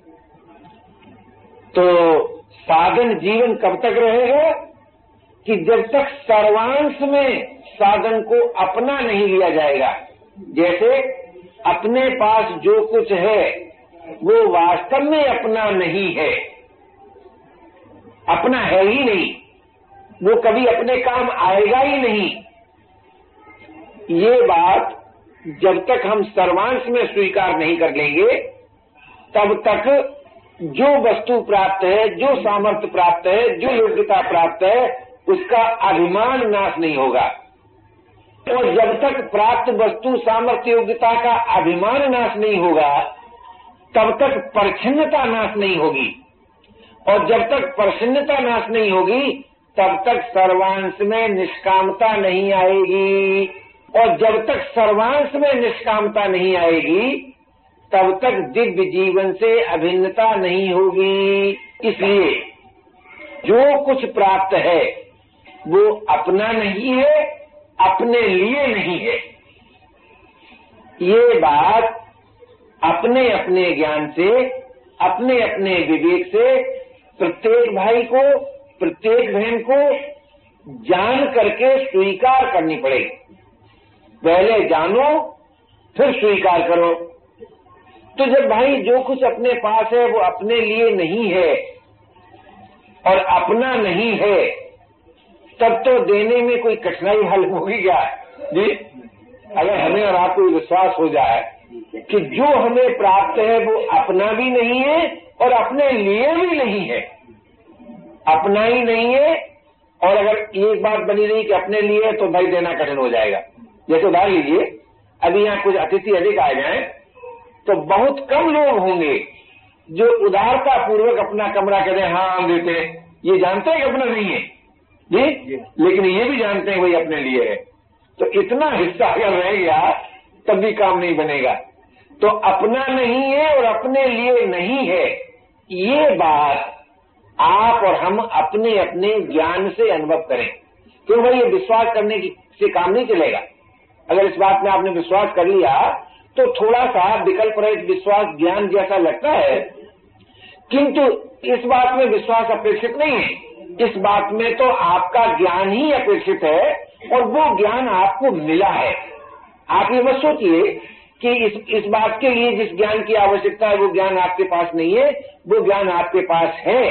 तो साधन जीवन कब तक रहेगा? कि जब तक सर्वांश में साधन को अपना नहीं लिया जाएगा। जैसे अपने पास जो कुछ है वो वास्तव में अपना नहीं है, अपना है ही नहीं, वो कभी अपने काम आएगा ही नहीं। ये बात जब तक हम सर्वांश में स्वीकार नहीं कर लेंगे तब तक जो वस्तु प्राप्त है, जो सामर्थ्य प्राप्त है, जो योग्यता प्राप्त है, उसका अभिमान नाश नहीं होगा। और जब तक प्राप्त वस्तु सामर्थ्य योग्यता का अभिमान नाश नहीं होगा तब तक परिच्छिन्नता नाश नहीं होगी, और जब तक परिच्छिन्नता नाश नहीं होगी तब तक सर्वांश में निष्कामता नहीं आएगी, और जब तक सर्वांश में निष्कामता नहीं आएगी तब तक दिव्य जीवन से अभिन्नता नहीं होगी। इसलिए जो कुछ प्राप्त है वो अपना नहीं है, अपने लिए नहीं है। ये बात अपने अपने ज्ञान से, अपने अपने विवेक से प्रत्येक भाई को, प्रत्येक बहन को जान करके स्वीकार करनी पड़ेगी। पहले जानो फिर स्वीकार करो। तो जब भाई जो कुछ अपने पास है वो अपने लिए नहीं है और अपना नहीं है, तब तो देने में कोई कठिनाई हल होगी क्या जी? अगर हमें और आपको विश्वास हो जाए कि जो हमें प्राप्त है वो अपना भी नहीं है और अपने लिए भी नहीं है, अपना ही नहीं है, और अगर एक बात बनी रही कि अपने लिए, तो भाई देना कठिन हो जाएगा। जैसे उदाहरण लीजिए, अभी यहाँ कुछ अतिथि अधिक आ जाएं तो बहुत कम लोग होंगे जो उदारता पूर्वक अपना कमरा करें, हाँ हम देते हैं, ये जानते हैं कि अपना नहीं है जी, लेकिन ये भी जानते हैं वही अपने लिए है। तो इतना हिस्सा अगर रह गया तब भी काम नहीं बनेगा। तो अपना नहीं है और अपने लिए नहीं है, ये बात आप और हम अपने अपने ज्ञान से अनुभव करें। क्यों भाई, ये विश्वास करने से काम नहीं चलेगा। अगर इस बात में आपने विश्वास कर लिया तो थोड़ा सा विकल्प रहित विश्वास ज्ञान जैसा लगता है, किंतु इस बात में विश्वास अपेक्षित नहीं है। इस बात में तो आपका ज्ञान ही अपेक्षित है और वो ज्ञान आपको मिला है। आप ये मत सोचिए कि इस बात के लिए जिस ज्ञान की आवश्यकता है वो ज्ञान आपके पास नहीं है, वो ज्ञान आपके पास है।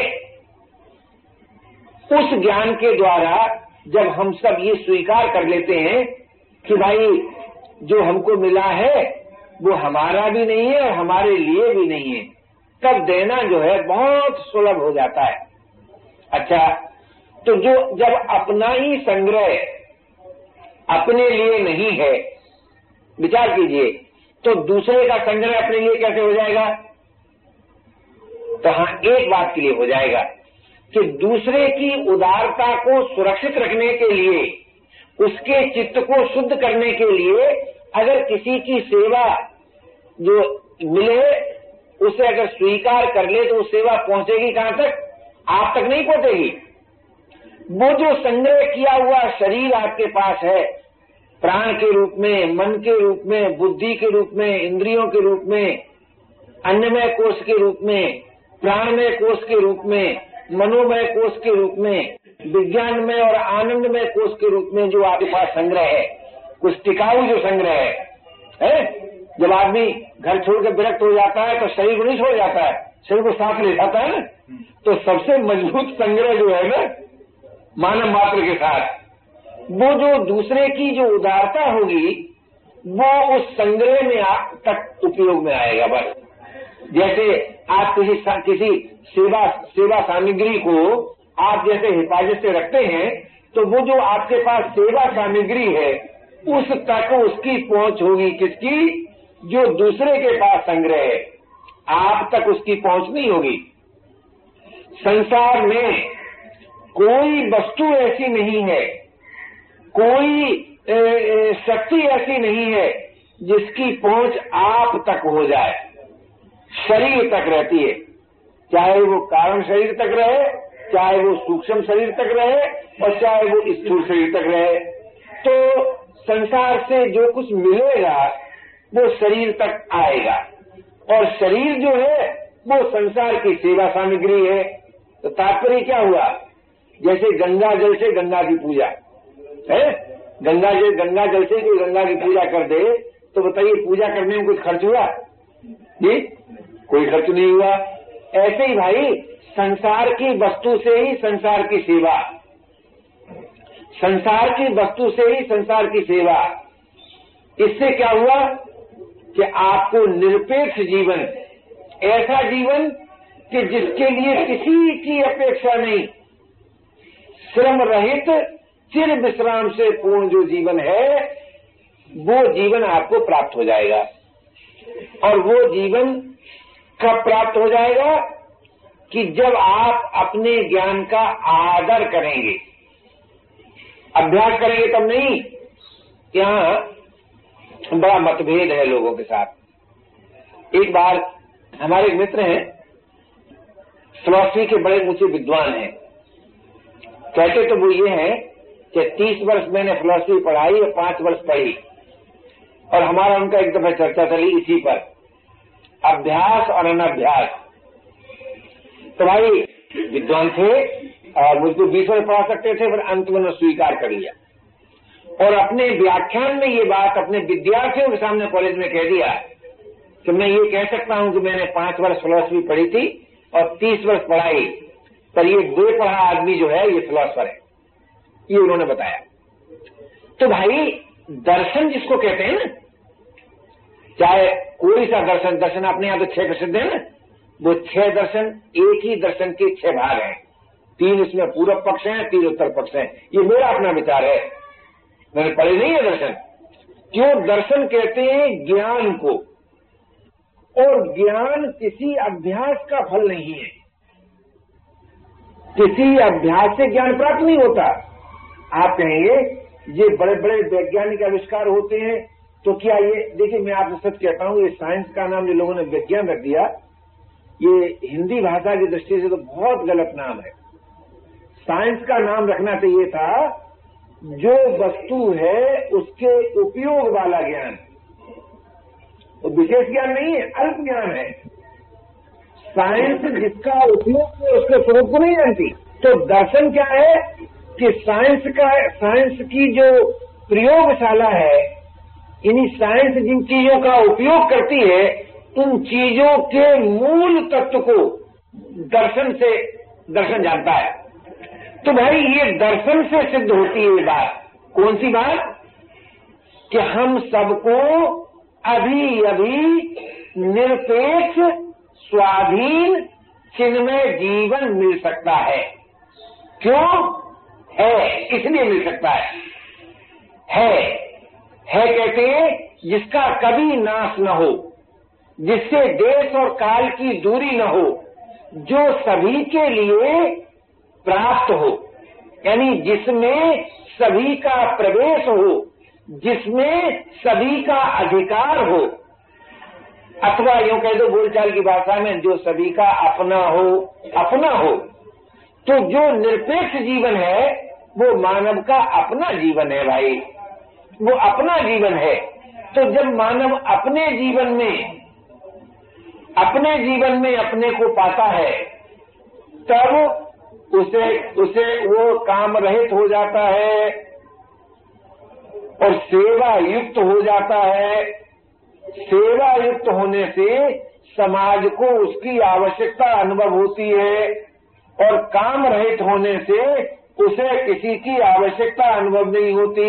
उस ज्ञान के द्वारा जब हम सब ये स्वीकार कर लेते हैं कि भाई जो हमको मिला है वो हमारा भी नहीं है और हमारे लिए भी नहीं है, तब देना जो है बहुत सुलभ हो जाता है। अच्छा, तो जो जब अपना ही संग्रह अपने लिए नहीं है, विचार कीजिए, तो दूसरे का संग्रह अपने लिए कैसे हो जाएगा? तो हाँ, एक बात के लिए हो जाएगा कि दूसरे की उदारता को सुरक्षित रखने के लिए उसके चित्त को शुद्ध करने के लिए अगर किसी की सेवा जो मिले उसे अगर स्वीकार कर ले तो वो सेवा पहुंचेगी कहां तक? आप तक नहीं पहुंचेगी। वो जो संग्रह किया हुआ शरीर आपके पास है, प्राण के रूप में, मन के रूप में, बुद्धि के रूप में, इंद्रियों के रूप में, अन्नमय कोष के रूप में, प्राणमय कोष के रूप में, मनोमय कोष के रूप में, विज्ञानमय और आनंदमय कोष के रूप में जो आपके पास संग्रह है, कुछ टिकाऊ जो संग्रह है? जब आदमी घर छोड़कर विरक्त हो जाता है तो शरीर को नहीं छोड़ जाता है, शरीर को साथ ले जाता है ना। तो सबसे मजबूत संग्रह जो है ना मानव मात्र के साथ, वो जो दूसरे की जो उदारता होगी वो उस संग्रह में तक उपयोग में आएगा। बस जैसे आप किसी सेवा सामग्री को आप जैसे हिफाजत से रखते हैं तो वो जो आपके पास सेवा सामग्री है उस तक उसकी पहुंच होगी। किसकी? जो दूसरे के पास संग्रह है, आप तक उसकी पहुंच नहीं होगी। संसार में कोई वस्तु ऐसी नहीं है, कोई शक्ति ऐसी नहीं है जिसकी पहुंच आप तक हो जाए। शरीर तक रहती है, चाहे वो कारण शरीर तक रहे, चाहे वो सूक्ष्म शरीर तक रहे और चाहे वो स्थूल शरीर तक रहे। तो संसार से जो कुछ मिलेगा वो शरीर तक आएगा और शरीर जो है वो संसार की सेवा सामग्री है। तो तात्पर्य क्या हुआ? जैसे गंगा जल से गंगा की पूजा है, गंगा जल से कोई गंगा की पूजा कर दे तो बताइए पूजा करने में कुछ खर्च हुआ? जी कोई खर्च नहीं हुआ। ऐसे ही भाई संसार की वस्तु से ही संसार की सेवा, संसार की वस्तु से ही संसार की सेवा। इससे क्या हुआ कि आपको निरपेक्ष जीवन, ऐसा जीवन कि जिसके लिए किसी की अपेक्षा नहीं, श्रम रहित चिर विश्राम से पूर्ण जो जीवन है वो जीवन आपको प्राप्त हो जाएगा। और वो जीवन कब प्राप्त हो जाएगा? कि जब आप अपने ज्ञान का आदर करेंगे, अभ्यास करेंगे तब नहीं। यहाँ बड़ा मतभेद है लोगों के साथ। एक बार हमारे एक मित्र हैं, फिलॉसफी के बड़े ऊंचे विद्वान हैं। कहते तो वो ये हैं कि 30 वर्ष मैंने फिलॉसफी पढ़ाई और 5 वर्ष पढ़ी, और हमारा उनका एक दफा चर्चा चली इसी पर, अभ्यास और अनभ्यास। तो भाई विद्वान थे और मुझको 20 वर्ष पढ़ा सकते थे, पर अंत में स्वीकार कर लिया और अपने व्याख्यान में ये बात अपने विद्यार्थियों के सामने कॉलेज में कह दिया कि मैं ये कह सकता हूं कि मैंने 5 वर्ष फिलॉसफी पढ़ी थी और 30 वर्ष पढ़ाई, पर ये बेपढ़ा आदमी जो है ये फिलॉसफर है, ये उन्होंने बताया। तो भाई दर्शन जिसको कहते हैं ना, चाहे कोई सा दर्शन अपने यहाँ तो 6 प्रसिद्ध है ना, वो 6 दर्शन एक ही दर्शन के 6 भाग हैं। 3 उसमें पूर्व पक्ष हैं, 3 उत्तर पक्ष हैं। ये मेरा अपना विचार है, मैंने पढ़े नहीं है दर्शन। क्यों? दर्शन कहते हैं ज्ञान को, और ज्ञान किसी अभ्यास का फल नहीं है। किसी अभ्यास से ज्ञान प्राप्त नहीं होता। आप कहेंगे ये बड़े बड़े वैज्ञानिक आविष्कार होते हैं, तो क्या ये, देखिए मैं आपसे सच कहता हूं, ये साइंस का नाम जो लोगों ने विज्ञान रख दिया, ये हिंदी भाषा की दृष्टि से तो बहुत गलत नाम है। साइंस का नाम रखना चाहिए था जो वस्तु है उसके उपयोग वाला ज्ञान। तो विशेष ज्ञान नहीं है, अल्प ज्ञान है। साइंस जिसका उपयोग है उसके स्वरूप को नहीं जानती। तो दर्शन क्या है कि साइंस की जो प्रयोगशाला है, यानी साइंस जिन चीजों का उपयोग करती है, उन चीजों के मूल तत्व को दर्शन जानता है। तो भाई ये दर्शन से सिद्ध होती है ये बात। कौन सी बात? कि हम सबको अभी अभी निरपेक्ष स्वाधीन चिन्मय जीवन मिल सकता है। क्यों है? इसलिए मिल सकता है कहते हैं जिसका कभी नाश न हो, जिससे देश और काल की दूरी न हो, जो सभी के लिए प्राप्त हो, यानी जिसमें सभी का प्रवेश हो, जिसमें सभी का अधिकार हो, अथवा यूं कह दो बोलचाल की भाषा में जो सभी का अपना हो। तो जो निरपेक्ष जीवन है वो मानव का अपना जीवन है भाई, वो अपना जीवन है। तो जब मानव अपने जीवन में अपने को पाता है तब उसे वो काम रहित हो जाता है और सेवा युक्त हो जाता है। सेवा युक्त होने से समाज को उसकी आवश्यकता अनुभव होती है और काम रहित होने से उसे किसी की आवश्यकता अनुभव नहीं होती।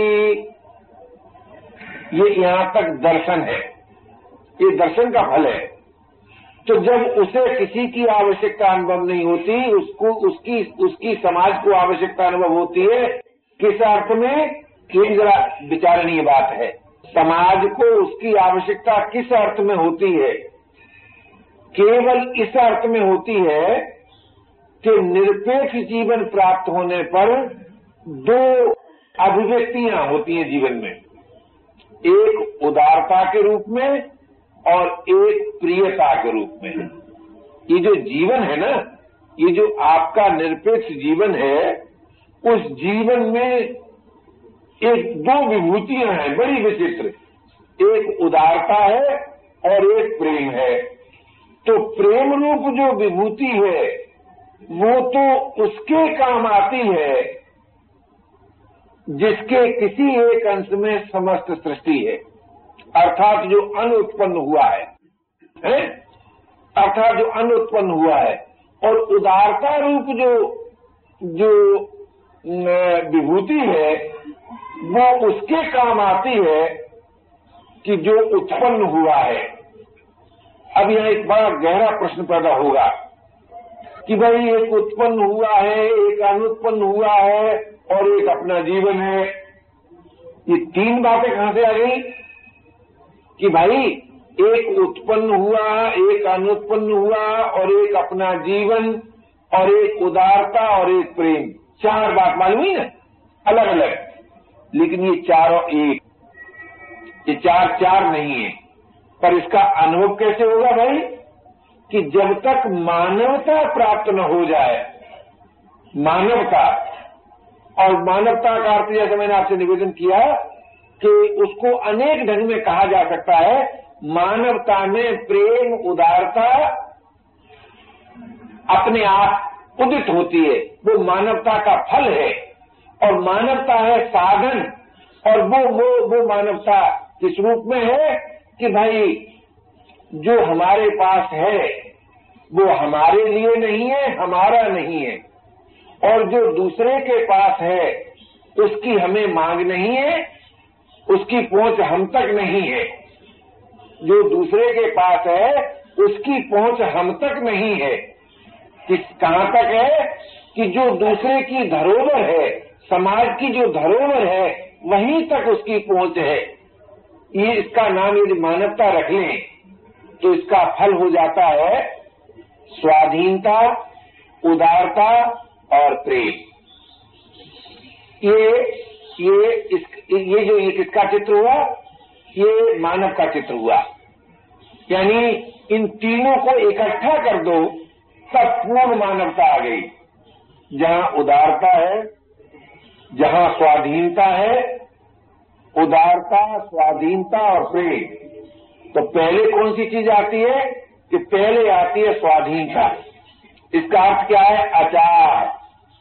ये यहां तक दर्शन है, ये दर्शन का फल है। तो जब उसे किसी की आवश्यकता अनुभव नहीं होती, उसकी समाज को आवश्यकता अनुभव होती है। किस अर्थ में? ये जरा विचारणीय बात है। समाज को उसकी आवश्यकता किस अर्थ में होती है? केवल इस अर्थ में होती है कि निरपेक्ष जीवन प्राप्त होने पर दो अभिव्यक्तियां होती हैं जीवन में, एक उदारता के रूप में और एक प्रियता के रूप में। ये जो जीवन है ना, ये जो आपका निरपेक्ष जीवन है, उस जीवन में एक दो विभूतियां हैं बड़ी विचित्र, एक उदारता है और एक प्रेम है। तो प्रेम रूप जो विभूति है वो तो उसके काम आती है जिसके किसी एक अंश में समस्त सृष्टि है, अर्थात जो अन्न उत्पन्न हुआ है, अर्थात जो अन्न उत्पन्न हुआ है। और उदारता रूप जो विभूति है वो उसके काम आती है कि जो उत्पन्न हुआ है। अब यह एक बड़ा गहरा प्रश्न पैदा होगा कि भाई एक उत्पन्न हुआ है, एक अनुत्पन्न हुआ है और एक अपना जीवन है। ये तीन बातें कहां से आ गई कि भाई एक उत्पन्न हुआ, एक अनुत्पन्न हुआ और एक अपना जीवन और एक उदारता और एक प्रेम। चार बात मालूम ही ना, अलग अलग, लेकिन ये चारों एक, ये चार नहीं है। पर इसका अनुभव कैसे होगा भाई कि जब तक मानवता प्राप्त न हो जाए, मानवता, और मानवता का अर्थ जैसे मैंने आपसे निवेदन किया कि उसको अनेक ढंग में कहा जा सकता है। मानवता में प्रेम उदारता अपने आप उदित होती है, वो मानवता का फल है। और मानवता है साधन, और वो मानवता किस रूप में है कि भाई जो हमारे पास है वो हमारे लिए नहीं है, हमारा नहीं है, और जो दूसरे के पास है उसकी हमें मांग नहीं है, उसकी पहुंच हम तक नहीं है। जो दूसरे के पास है उसकी पहुंच हम तक नहीं है। कहां तक है कि जो दूसरे की धरोहर है, समाज की जो धरोहर है, वहीं तक उसकी पहुंच है। ये इसका नाम यदि मानवता रख लें तो इसका फल हो जाता है स्वाधीनता, उदारता और प्रेम। ये जो किसका चित्र हुआ? ये मानव का चित्र हुआ। यानी इन तीनों को इकट्ठा कर दो तब पूर्ण मानवता आ गई, जहां उदारता है, जहां स्वाधीनता है, उदारता, स्वाधीनता और प्रेम। तो पहले कौन सी चीज आती है कि पहले आती है स्वाधीनता। इसका अर्थ क्या है? अचार।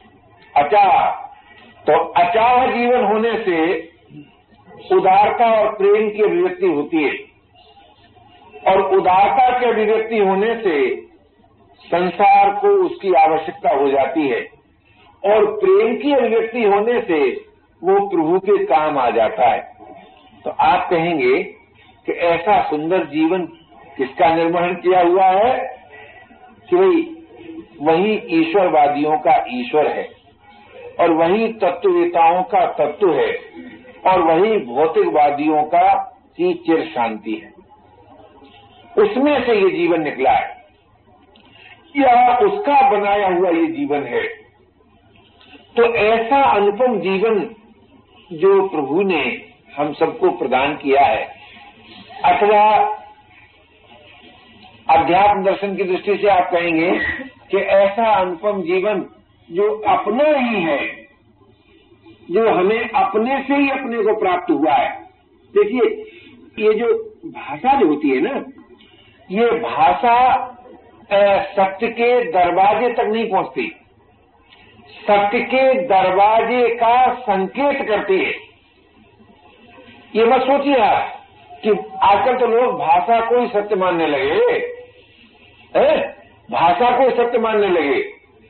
तो अचार जीवन होने से उदारता और प्रेम की अभिव्यक्ति होती है, और उदारता की अभिव्यक्ति होने से संसार को उसकी आवश्यकता हो जाती है, और प्रेम की अभिव्यक्ति होने से वो प्रभु के काम आ जाता है। तो आप कहेंगे कि ऐसा सुंदर जीवन किसका निर्माण किया हुआ है कि वही ईश्वरवादियों का ईश्वर है, और वही तत्ववेताओं का तत्व है, और वही भौतिकवादियों का चिर शांति है। उसमें से ये जीवन निकला है, यह उसका बनाया हुआ ये जीवन है। तो ऐसा अनुपम जीवन जो प्रभु ने हम सबको प्रदान किया है, अथवा अध्यात्म दर्शन की दृष्टि से आप कहेंगे कि ऐसा अनुपम जीवन जो अपना ही है, जो हमें अपने से ही अपने को प्राप्त हुआ है। देखिए, ये जो भाषा जो होती है ना, ये भाषा सत्य के दरवाजे तक नहीं पहुंचती, सत्य के दरवाजे का संकेत करती है। ये मत सोचिए आप कि आजकल तो लोग भाषा को ही सत्य मानने लगे, भाषा को ही सत्य मानने लगे।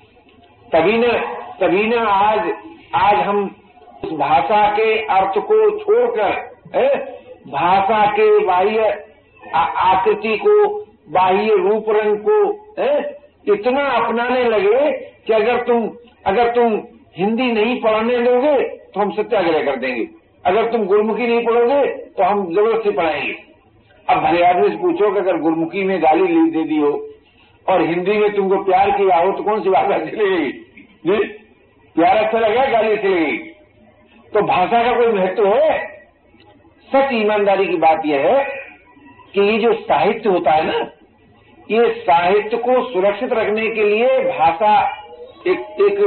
तभी न आज हम उस भाषा के अर्थ को छोड़कर भाषा के बाह्य आकृति को, बाह्य रूप रंग को इतना अपनाने लगे कि अगर तुम हिंदी नहीं पढ़ने दोगे तो हम सत्याग्रह कर देंगे, अगर तुम गुरुमुखी नहीं पढ़ोगे तो हम जबरदस्ती पढ़ाएंगे। अब भले आदमी से पूछो कि अगर गुरुमुखी में गाली दे दी हो और हिंदी में तुमको प्यार किया हो तो कौन सी बात अच्छी लगेगी? प्यार अच्छा लगेगा, गाली अच्छी लगेगी? तो भाषा का कोई महत्व है? सच ईमानदारी की बात यह है कि ये जो साहित्य होता है ना, ये साहित्य को सुरक्षित रखने के लिए भाषा एक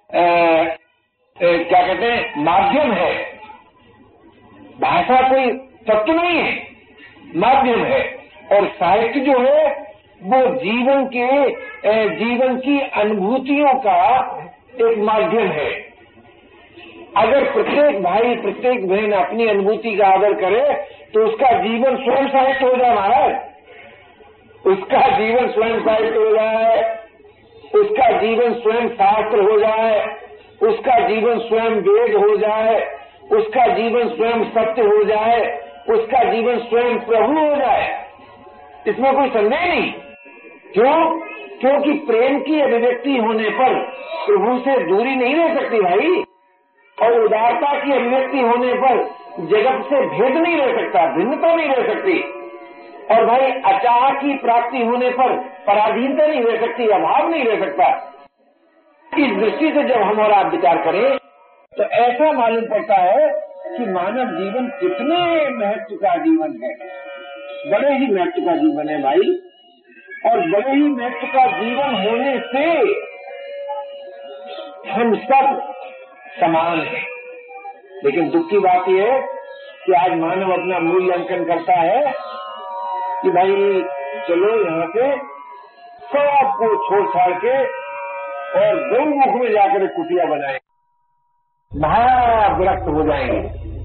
क्या कहते हैं, माध्यम है। भाषा कोई तत्व नहीं है, माध्यम है। और साहित्य जो है वो जीवन की अनुभूतियों का एक माध्यम है। अगर प्रत्येक भाई प्रत्येक बहन अपनी अनुभूति का आदर करे तो उसका जीवन स्वयं साहित्य हो जाए महाराज, उसका जीवन स्वयं साहित्य हो जाए, उसका जीवन स्वयं शास्त्र हो जाए, उसका जीवन स्वयं वेद हो जाए, उसका जीवन स्वयं सत्य हो जाए, उसका जीवन स्वयं प्रभु हो जाए। इसमें कोई संदेह नहीं। क्यों? क्योंकि प्रेम की अभिव्यक्ति होने पर प्रभु से दूरी नहीं रह सकती भाई, और उदारता की अभिव्यक्ति होने पर जगत से भेद नहीं रह सकता, भिन्नता नहीं रह सकती। और भाई अचाह की प्राप्ति होने पर पराधीनता नहीं रह सकती, अभाव नहीं रह सकता। इस दृष्टि से जब हम और आप विचार करें तो ऐसा मालूम पड़ता है कि मानव जीवन कितने महत्व का जीवन है, बड़े ही महत्व का जीवन है भाई। और बड़े ही महत्व का जीवन होने से हम सब समान है। लेकिन दुख की बात यह है कि आज मानव अपना मूल्यांकन करता है कि भाई चलो यहाँ से सबको छोड़ छाड़ के और गौमुख में जाकर कुटिया बनाए, महावृक्ष हो जाएंगे।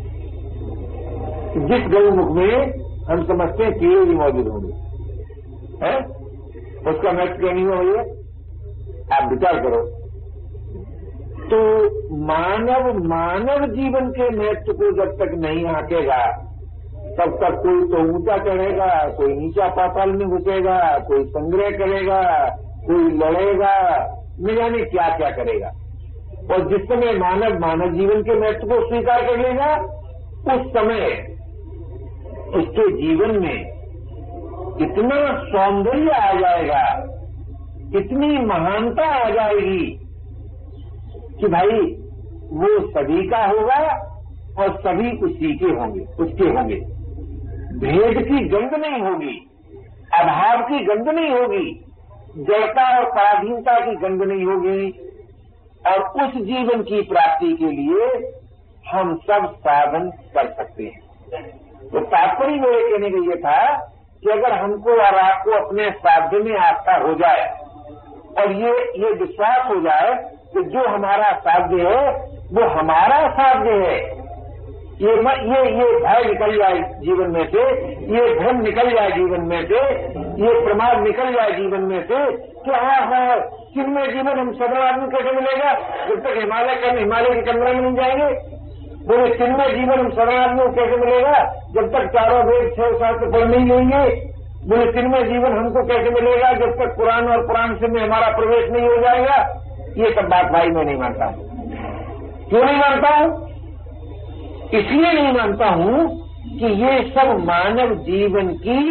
जिस गौमुख में हम समझते हैं कीड़े भी मौजूद होंगे, है उसका महत्व क्यों नहीं हो? ये आप विचार करो। तो मानव जीवन के महत्व को जब तक नहीं आंकेगा तब तक कोई तो ऊंचा चढ़ेगा, कोई नीचा पाताल में घुसेगा, कोई संग्रह करेगा, कोई लड़ेगा, न जाने क्या क्या करेगा। और जिस समय मानव जीवन के महत्व को स्वीकार कर लेगा उस समय उसके जीवन में इतना सौंदर्य आ जाएगा, इतनी महानता आ जाएगी कि भाई वो सभी का होगा और सभी उसके होंगे। भेद की गंध नहीं होगी, अभाव की गंध नहीं होगी, जड़ता और पराधीनता की गंध नहीं होगी। और उस जीवन की प्राप्ति के लिए हम सब साधन कर सकते हैं। तो तात्पर्य मेरे कहने का ये था कि अगर हमको और आपको अपने साध्य में आस्था हो जाए और ये विश्वास हो जाए कि जो हमारा साध्य है वो हमारा साध्य है, ये भय निकल जाए जीवन में से, ये भ्रम निकल जाए जीवन में से, ये प्रमाद निकल जाए जीवन में से कि हाँ चिन्मय जीवन हम साधारण आदमी कैसे मिलेगा जब तक हिमालय के कमरे में नहीं जाएंगे। बोले चिन्मय जीवन हम साधारण आदमी को कैसे मिलेगा जब तक चारों वेद 6 शास्त्र पढ़ नहीं लेंगे। बोले चिन्मय जीवन हमको कैसे मिलेगा जब तक कुरान और कुरान से में हमारा प्रवेश नहीं हो जाएगा। ये सब बात भाई मैं नहीं मानता हूं। क्यों नहीं मानता हूं? इसलिए नहीं मानता हूं कि ये सब मानव जीवन की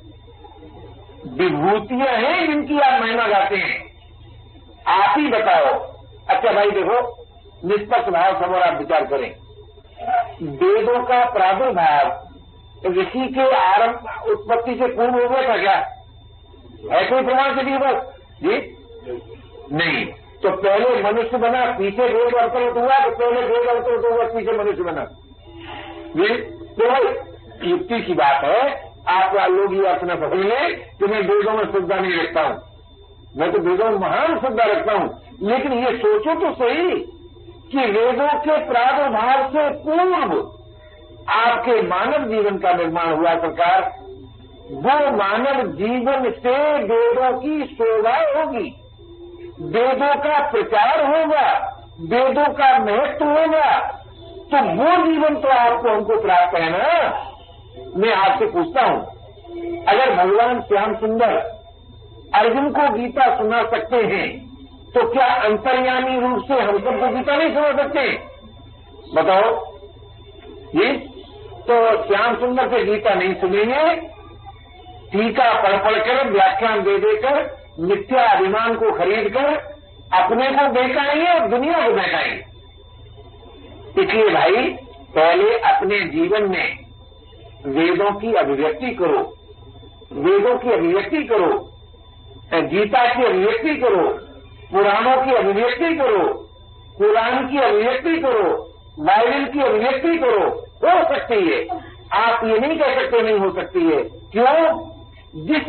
विभूतियां हैं जिनकी आप महिमा गाते हैं। आप ही बताओ। अच्छा भाई देखो, निष्पक्ष भाव से आप विचार करें। वेदों का प्रादुर्भाव ऋषि के आरंभ उत्पत्ति से पूर्व हो गया था क्या? है कोई प्रमाण से बस जी नहीं। तो पहले मनुष्य बना, पीछे वेद अवतरित हुआ, तो पहले वेद अवतरित हुआ, पीछे मनुष्य बना जी। तो भाई युक्ति की बात है, आप लोग ये अर्थ न समझ लें कि मैं वेदों में श्रद्धा नहीं रखता हूं। मैं तो वेदों में महान श्रद्धा रखता हूं, लेकिन ये सोचो तो सही कि वेदों के प्रादुर्भाव से पूर्व आपके मानव जीवन का निर्माण हुआ सरकार। वो मानव जीवन से वेदों की शोभा होगी, वेदों का प्रचार होगा, वेदों का महत्व होगा, तो वो जीवन तो आपको हमको प्राप्त है ना। मैं आपसे पूछता हूं, अगर भगवान श्याम सुंदर अर्जुन को गीता सुना सकते हैं, तो क्या अंतर्यामी रूप से हम सबको गीता नहीं सुना सकते? बताओ ये। तो श्याम सुंदर से गीता नहीं सुनेंगे, टीका पढ़ पढ़कर, व्याख्यान दे देकर, मिथ्या अभिमान को खरीद कर अपने को बहकाएंगे और दुनिया को बहकाएंगे। इसलिए भाई पहले अपने जीवन में वेदों की अभिव्यक्ति करो, वेदों की अभिव्यक्ति करो, गीता की अभिव्यक्ति करो, पुराणों की अभिव्यक्ति करो, कुरान की अभिव्यक्ति करो, बाइबल की अभिव्यक्ति करो। हो सकती है, आप ये नहीं कह सकते नहीं हो सकती है। क्यों? जिस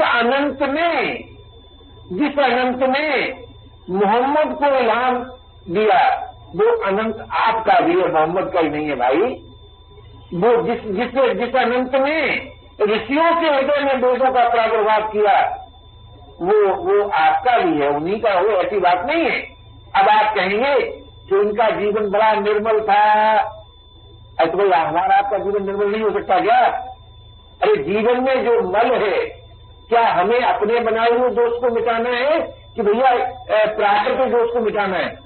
अनंत ने मोहम्मद को इल्हाम दिया, वो अनंत आपका भी है, मोहम्मद का ही नहीं है भाई। वो जिस अनंत ने ऋषियों के हृदय में वेदों का प्रादुर्भाव किया, वो आपका भी है, उन्हीं का हो, ऐसी बात नहीं है। अब आप कहेंगे कि उनका जीवन बड़ा निर्मल था, तो भाई हमारा आपका जीवन निर्मल नहीं हो सकता क्या? अरे जीवन में जो मल है, क्या हमें अपने बनाए हुए दोष को मिटाना है कि भैया प्राकृतिक दोष को मिटाना है?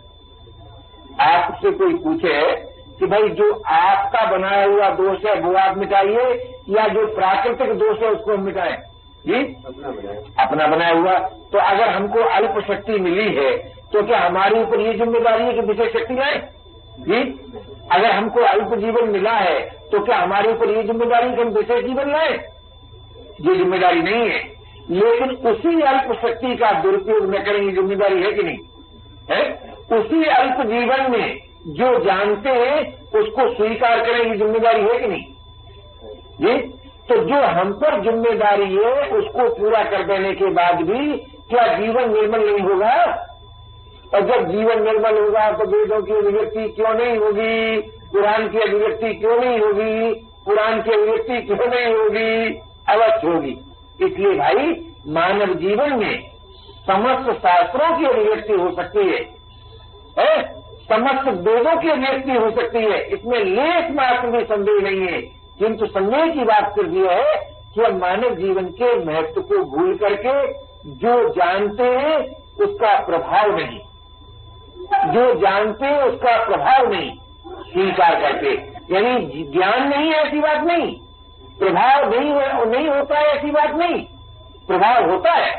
आपसे कोई पूछे कि भाई जो आपका बनाया हुआ दोष है वो आप मिटाइए, या जो प्राकृतिक दोष है उसको हम मिटाएं? जी अपना बनाया हुआ। तो अगर हमको अल्प शक्ति मिली है, तो क्या हमारे ऊपर ये जिम्मेदारी है कि विशेष शक्ति लाए? जी अगर हमको अल्प जीवन मिला है, तो क्या हमारे ऊपर ये जिम्मेदारी कि हम विशेष जीवन लाए? ये जिम्मेदारी नहीं है। लेकिन उसी अल्प शक्ति का दुरुपयोग न करें, ये जिम्मेदारी है कि नहीं है? उसी अल्प जीवन में जो जानते हैं उसको स्वीकार करें, ये जिम्मेदारी है कि नहीं जी? तो जो हम पर जिम्मेदारी है उसको पूरा कर देने के बाद भी क्या जीवन निर्मल नहीं होगा? और जब जीवन निर्मल होगा तो वेदों की अभिव्यक्ति क्यों नहीं होगी? कुरान की अभिव्यक्ति क्यों नहीं होगी? पुराण की अभिव्यक्ति क्यों नहीं होगी? अवश्य होगी। इसलिए भाई मानव जीवन में समस्त शास्त्रों की अभिव्यक्ति हो सकती है, समस्त वेदों की अभिव्यक्ति हो सकती है, इसमें लेश मात्र भी संदेह नहीं है। किंतु संदेह की बात सिर्फ यह है कि हम मानव जीवन के महत्व को भूल करके जो जानते हैं उसका प्रभाव नहीं, जो जानते हैं उसका प्रभाव नहीं स्वीकार करते। यानी ज्ञान नहीं है ऐसी बात नहीं, प्रभाव नहीं होता है ऐसी बात नहीं, प्रभाव होता है।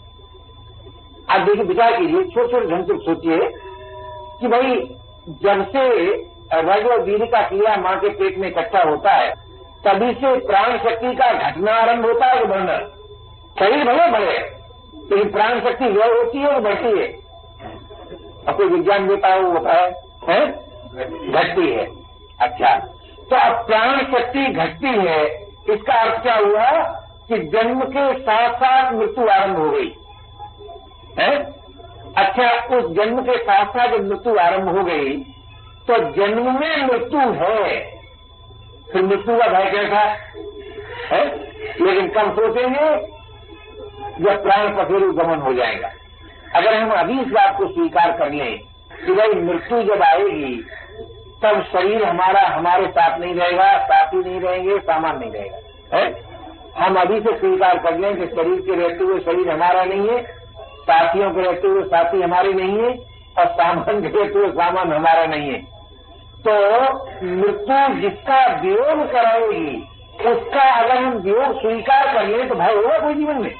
आप देखिए, विचार कीजिए, छोटे छोटे ढंग से सोचिए कि भाई जब से रज और वीर्य का क्रिया मां के पेट में इकट्ठा होता है, तभी से प्राण शक्ति का घटना आरंभ होता है, बढ़ना। शरीर भले बढ़े, लेकिन प्राण शक्ति व्यय होती है और बढ़ती है। अब कोई विज्ञान देता है वो होता है घटती है। अच्छा, तो अब प्राण शक्ति घटती है, इसका अर्थ क्या हुआ कि जन्म के साथ साथ मृत्यु आरंभ हो गई है। अच्छा, उस जन्म के साथ साथ जब मृत्यु आरंभ हो गई तो जन्म में मृत्यु है, फिर मृत्यु का भय कैसा है? लेकिन कम सोचेंगे जब प्राण पखेरु गमन हो जाएगा। अगर हम अभी इस बात को स्वीकार कर लें कि भाई मृत्यु जब आएगी तब शरीर हमारा हमारे साथ नहीं रहेगा, साथी नहीं रहेंगे, सामान नहीं रहेगा, है? हम अभी से स्वीकार कर लें कि शरीर के रहते हुए शरीर हमारा नहीं है, साथियों के रहते हुए साथी हमारे नहीं है, और सामान के रहते हुए सामान हमारा नहीं है। तो मृत्यु जिसका वियोग कराएगी उसका अगर हम वियोग स्वीकार कर लें तो भय होगा कोई जीवन में?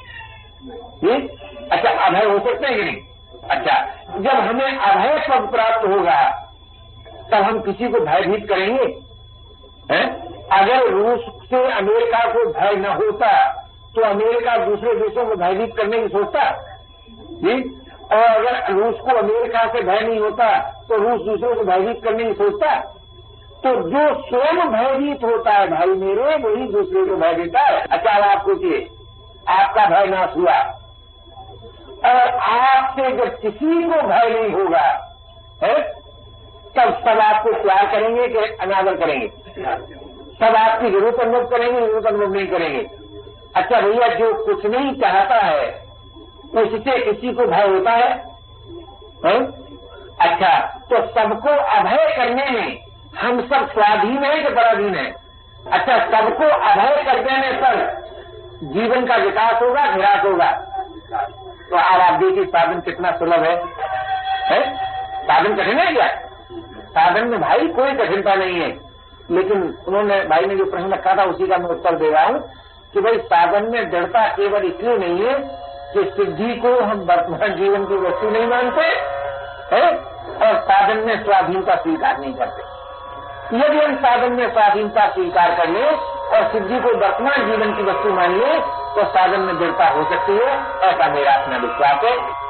अच्छा, अभय हो सकते हैं कि नहीं? अच्छा, जब हमें अभय पद प्राप्त होगा तब हम किसी को भयभीत करेंगे? हैं? अगर रूस से अमेरिका को भय न होता तो अमेरिका दूसरे देशों को भयभीत करने की सोचता जी। और अगर रूस को अमेरिका से भय नहीं होता तो रूस दूसरों को भयभीत करने की सोचता। तो जो स्वयं भयभीत होता है भाई मेरे, वही दूसरे को भय देता है। अच्छा आप सोचिए, आपका भय नाश हुआ और आपसे जब किसी को भय नहीं होगा है, तब सब आपको प्यार करेंगे कि अनादर करेंगे? सब आपकी जरूरत अनुभव करेंगे, जरूरत अनुभव नहीं करेंगे। अच्छा भैया, जो कुछ नहीं चाहता है उससे किसी को भय होता है? अच्छा, तो सबको अभय करने में हम सब स्वाधीन हैं कि पराधीन हैं? अच्छा, सबको अभय कर देने पर जीवन का विकास होगा, विराट होगा। तो अब आप देखिए साधन कितना सुलभ है? साधन कठिन है क्या? साधन में भाई कोई कठिनता नहीं है। लेकिन उन्होंने, भाई ने जो प्रश्न रखा था उसी का मैं उत्तर दे रहा हूं कि भाई साधन में दृढ़ता केवल इसलिए नहीं है कि सिद्धि को हम वर्तमान जीवन की वस्तु नहीं मानते है और साधन में स्वाधीनता स्वीकार नहीं करते। यदि हम साधन में स्वाधीनता स्वीकार कर ले और सिद्धि को वर्तमान जीवन की वस्तु मान ले तो साधन में दृढ़ता हो सकती है, ऐसा मेरा अपना विश्वास है।